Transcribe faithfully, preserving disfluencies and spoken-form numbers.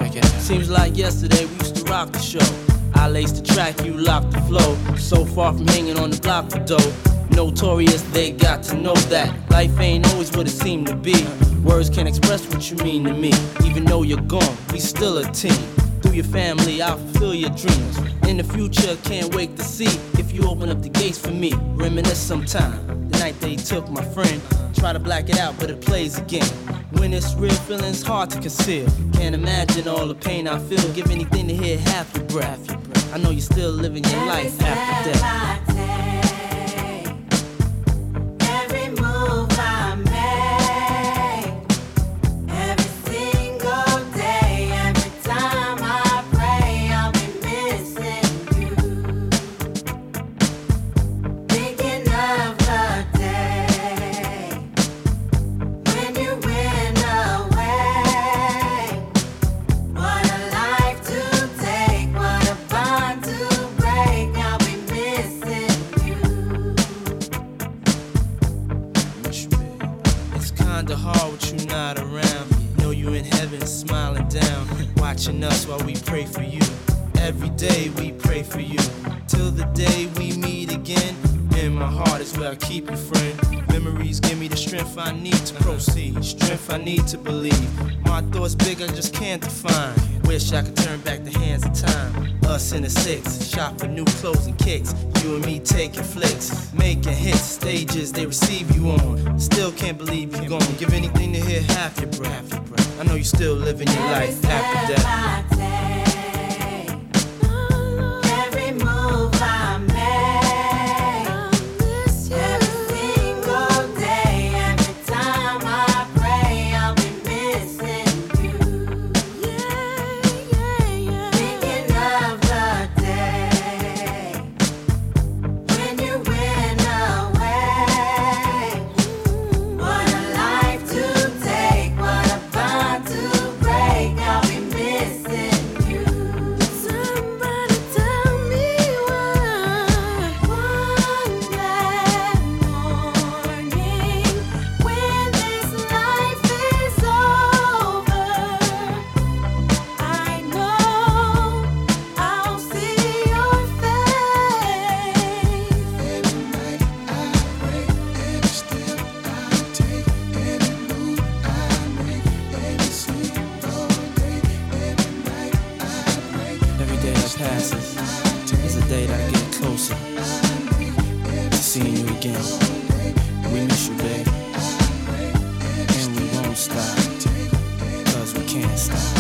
Check it out. Seems like yesterday we used to rock the show. I laced the track, you locked the flow. So far from hanging on the block for dough. Notorious, they got to know that life ain't always what it seemed to be. Words can't express what you mean to me. Even though you're gone, we still a team. Through your family, I'll fulfill your dreams. In the future, can't wait to see if you open up the gates for me. Reminisce sometime, the night they took my friend. Try to black it out, but it plays again. When it's real, feeling's hard to conceal. Can't imagine all the pain I feel. Give anything to hear half your breath. I know you're still living your life after death. Kinda hard with you not around. Know you in heaven smiling down, watching us while we pray for you. Every day we pray for you, till the day we meet again. In my heart is where I keep you, friend. Memories give me the strength I need to proceed, strength I need to believe. My thoughts big, I just can't define. Wish I could turn back the hands of time. Us in the six, shop for new clothes and kicks. You and me taking flicks, making hits, stages they receive you on. Still can't believe you're gone. Give anything to hear half your breath. I know you still living your life after death. Passes is a day that I get closer to seeing you again. We miss you, babe, and we won't stop, cause we can't stop.